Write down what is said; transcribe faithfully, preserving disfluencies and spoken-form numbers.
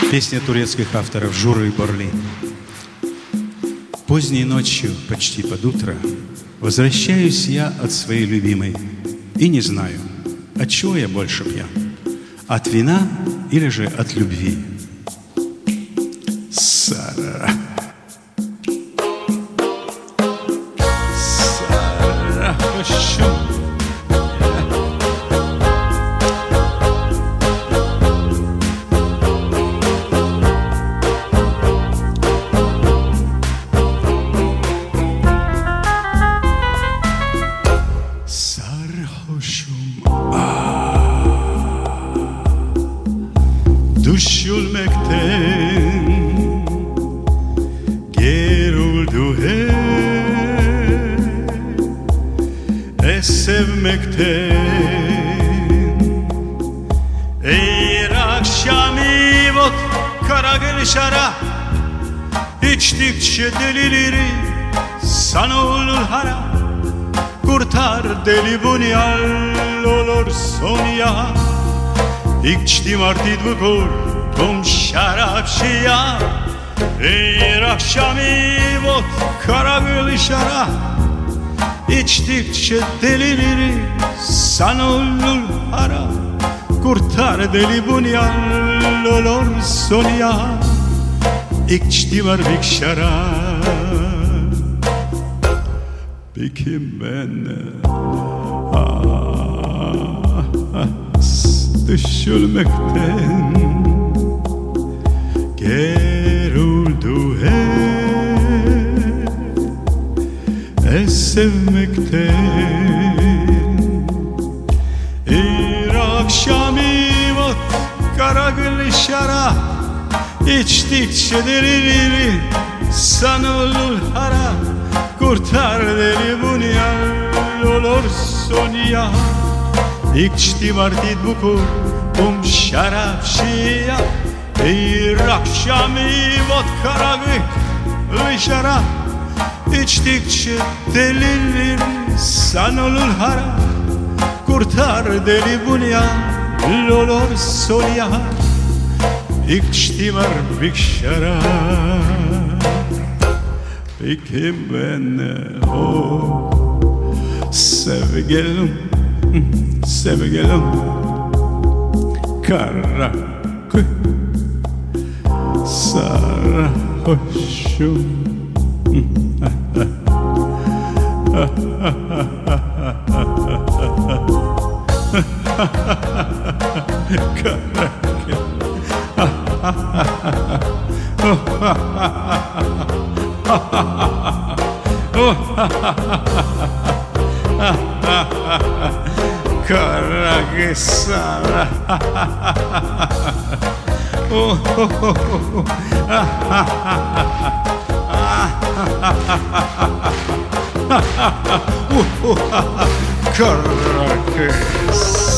Песня турецких авторов Журы Борли. Поздней ночью, почти под утро, возвращаюсь я от своей любимой и не знаю, от чего я больше пьян, от вина или же от любви. Сара, Сара, хочу. Düşülmekten geruldu he, sevmekten. Eğer akşami vot karagül şarap içtikçe delileri sana olur harap. Kurtar deli bunyal olursun ya. İçtim artık bu korkum şarapçıya. Eğer akşami vot karagül şarap içtikçe delileri sana olur harap. Kurtar deli bunyal olursun ya. İçtim artık şarap. Peki ben ah, düşülmekten geruldu he, sevmekten. Bir akşami vot karagül şarap içtikçe delileri sana olur harap. Kurtar deli bunyal olursun ya. İçtim artık bu korkum şarapçıya. Bir akşami vodka karagül şarap içtikçe delileri sana olur harap. Kurtar deli bunyal olursun ya. İçtim artık şarap. Peki ben o sevgilim, sevgilim karagül sarhoşum. Karagül karagül Sara. Karagül